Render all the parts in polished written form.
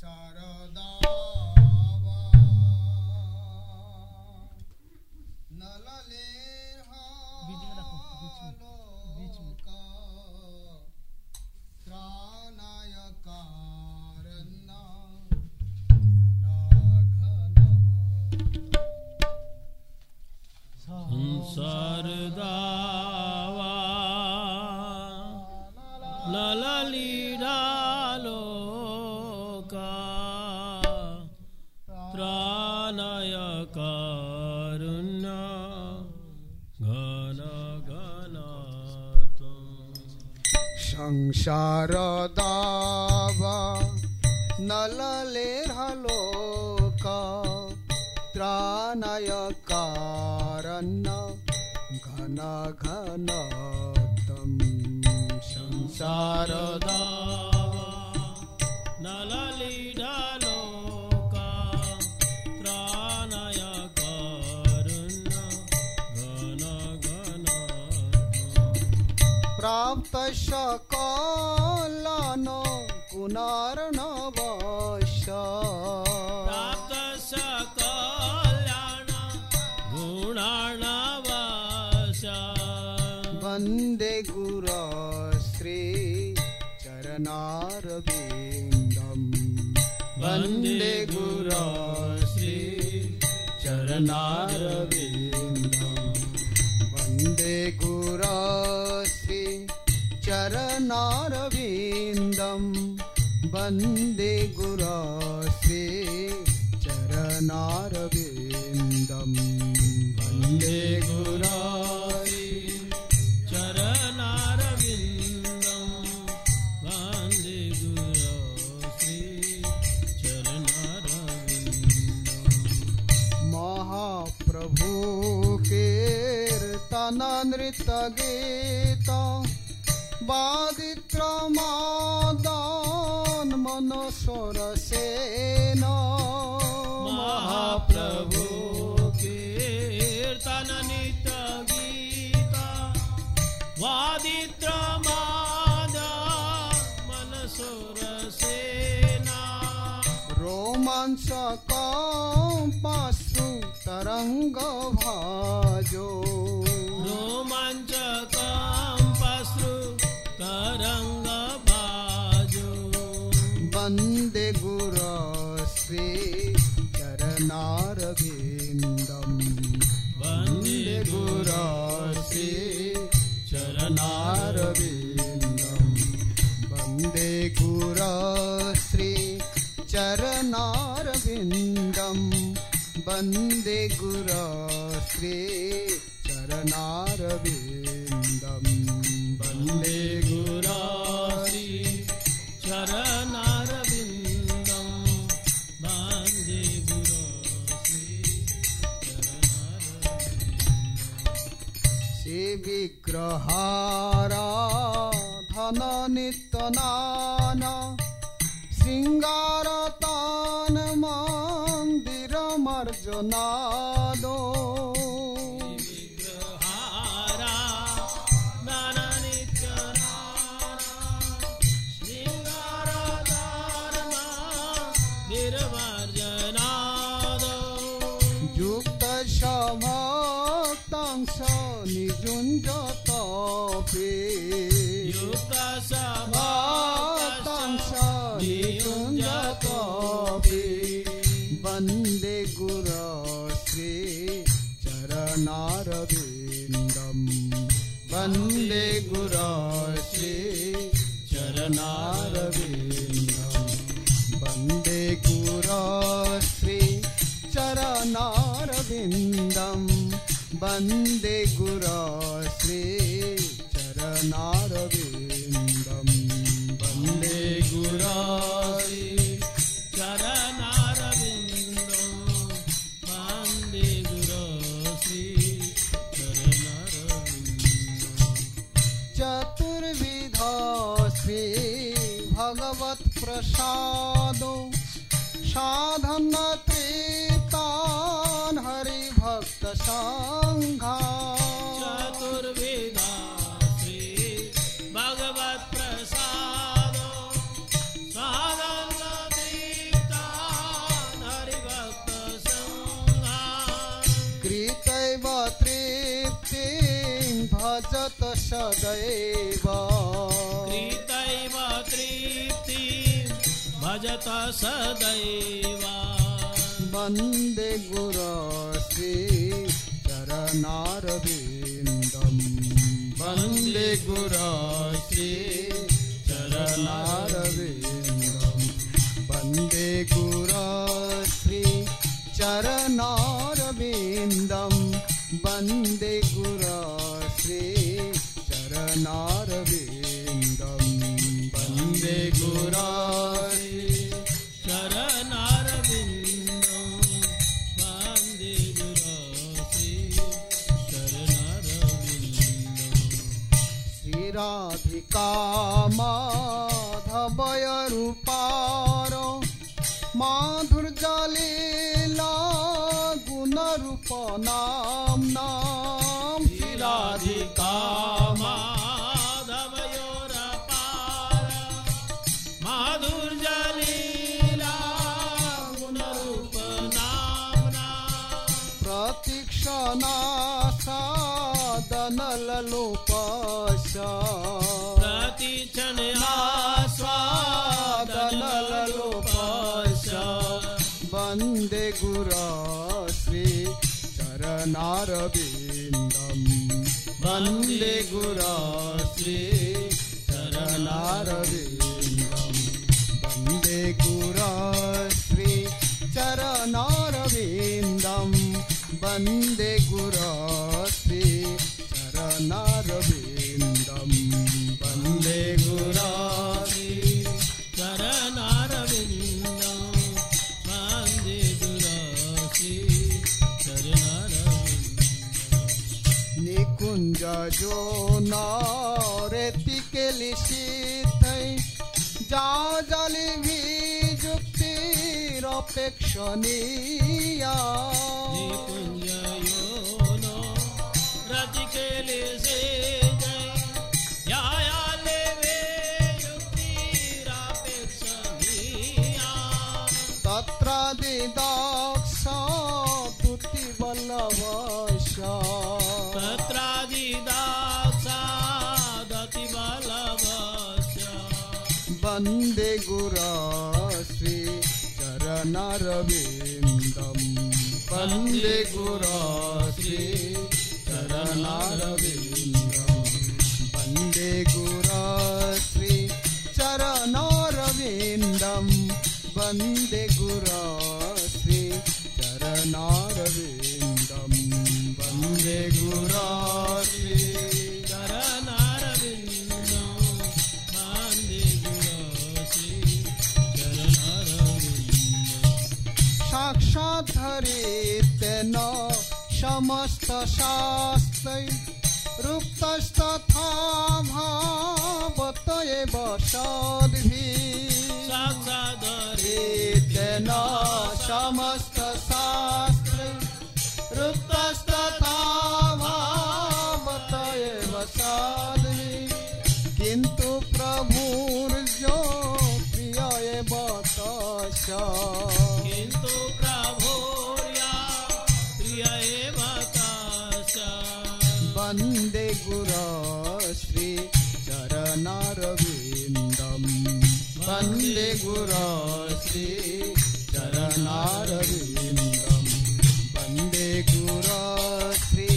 संसारदावा नललेरलोका त्राणाय कारण घन घन तम संसारदावा नललेरलोका त्राणाय कारण घन घन प्राप्त सकलन पुनर्नवश प्राप्त सकल्याण गुणार्णवश वन्दे गुरो श्री चरणारविन्दम् वन्दे गुरो श्री चरणारविन्दम् वन्दे गुरो श्री चरणारविन्दम् वन्दे गुरो श्री चरणारविन्दम् वन्दे गुरो श्री चरणारविन्दम् वन्दे गुरो श्री चरणारविन्दम् महाप्रभु कीर्तन नृत्य गीत वादित्रमादान मनसोरसेन महाप्रभु कीर्तन नित्य गीत वादित्रमादान मनसोरसेना रोमांचकं पाशु तरंग भाजो रोमांचकं पाशु तरंग भाजो वन्दे गुरो श्री चरणारविन्दम् वन्दे गुरो श्री चरणारविन्दम् वन्दे गुरो श्री चरणारविन्दम् वन्दे गुरो श्री चरणारविन्दम् वन्दे गुरो श्री चरणारविन्दम् वन्दे गुरो श्री चरणारविन्दम् श्री विग्रहाराधन नित्यनाना श्रृंगारतान मंदिर मर्जनादो भक्तांश निजुंजतपे भक्तांश निजुंजतपे वन्दे गुरो श्री चरणारविन्दम् वन्दे गुरो श्री चरणारविन्दम् वन्दे गुरो श्री चरणारविन्दम् वन्दे गुरो श्री चरणारविन्दम् वन्दे गुरो श्री चरणारविन्दम् वन्दे गुरो श्री चरणारविन्दम् चतुर्विध श्री भगवत प्रसादो साधन त्रितान हरि भक्त संघा चतुर्विधा श्री भगवत प्रसादो साधन सदैव कृतैव तृप्तिं भजत सदैव वन्दे गुरुश्री चरणारविन्दम् वन्दे गुरुश्री चरणारविन्दम् वन्दे गुरुश्री चरणारविन्दम् वन्दे गुरुश्री चरणारविन्दम् वन्दे गुरुश्री चरणारविन्दं वन्दे गुरुश्री चरणारविन्दम् श्रीराधिका माधवय रूपार माधुर्यलीला गुणरूप नाम्ना राधिका माधवयोरपार माधुर्यलीला गुणरूप नाम्ना प्रतीक्षणा सादनलोपश प्रतिक्षणयास्वादनलोपश वन्दे गुरुश्री चरणारविन्दम् वन्दे गुरुश्री चरणारविन्दम् वन्दे गुरुश्री चरणारविन्दम् वन्दे गुरुश्री चरणारविन्दम् वन्दे गुरुश्री चरणारविन्दं वन्दे गुरुश्री चरणारविन्दम् निकुञ्ज जो नरेतिकेली सिद्धै जा जलि जुक्तिरपेक्षणीया निकुञ्जयो नो रतिकेले से जय यायाले वे युक्तिरापेक्षणीया तत्रादिदक्ष तुतिवल्लभश तत्रादिदाक्षादतिबलवश वन्दे गुरुश्री चरणारविन्दम् वन्दे गुरुश्री चरणारविन्दम् वन्दे गुरुश्री चरणारविन्दम् वन्दे गुरुश्री चरणारविन्दम् वन्दे गुरुश्री चरणारविन्दं वन्दे गुरुश्री चरणारविन्दम् साक्षात् हरितेन समस्त शास्त्रै रुक्तस्तथा भावत एव सद्भिः साक्षादरितेन समस्त शास्त्रै रुक्तस्तथा भावत एव सद्भिः किन्तु प्रभुर्यो प्रिय एव तस्य किन्तु प्रभोर्या प्रिय एव तस्य वन्दे गुरुश्री चरणारविन्दम् वन्दे गुरुश्री चरणारविन्दम् वन्दे गुरुश्री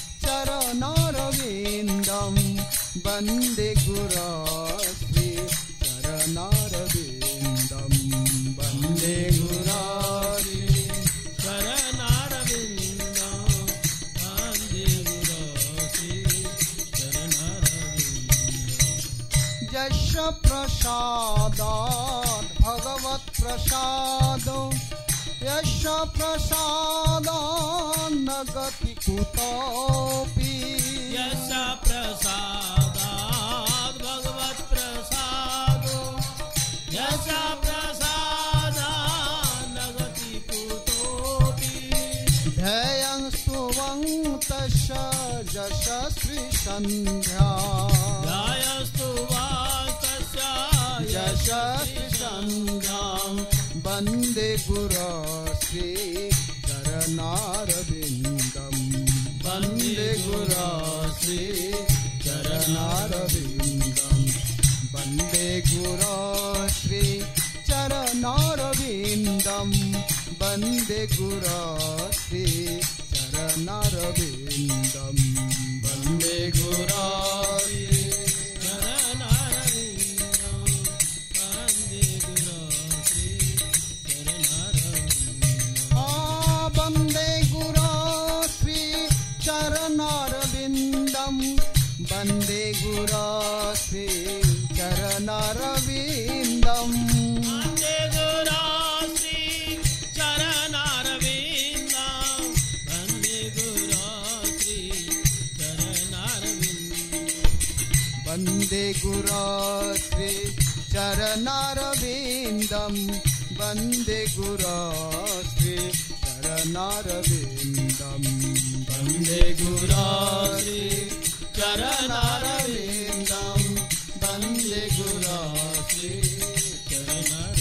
चरणारविन्दम् वन्दे गुरुश्री चरणारविन्दम् वन्दे गुरुश्री चरणारविन्दं वन्दे गुरुश्री चरणारविन्दम् यस्य प्रसादात् भगवत्प्रसादो यस्य प्रसादात् न गति कुतोऽपि यस्य प्रसादात् भगवत्प्रसादो यस्य प्रसादात् न गति कुतोऽपि ध्येयं स्तुवं तस्य यशस्वी सन्ध्या ध्यायस्तु वास्तस्य यशस्वी सन्ध्यां वन्दे गुरुश्री चरणारविन्दम् वन्दे गुरुश्री चरणारविन्दम् गुरो श्री चरणारविन्दं वन्दे गुरो वन्दे गुरो श्री चरणारविन्दं वन्दे गुरो श्री चरणारविन्दं वन्दे गुरो श्री चरणारविन्दं वन्दे गुरो श्री चरणारविन्दं वन्दे गुरो श्री चरणारविन्दं वन्दे गुरो श्री चरणारविन्दं वन्दे गुरो श्री चरणारविन्दं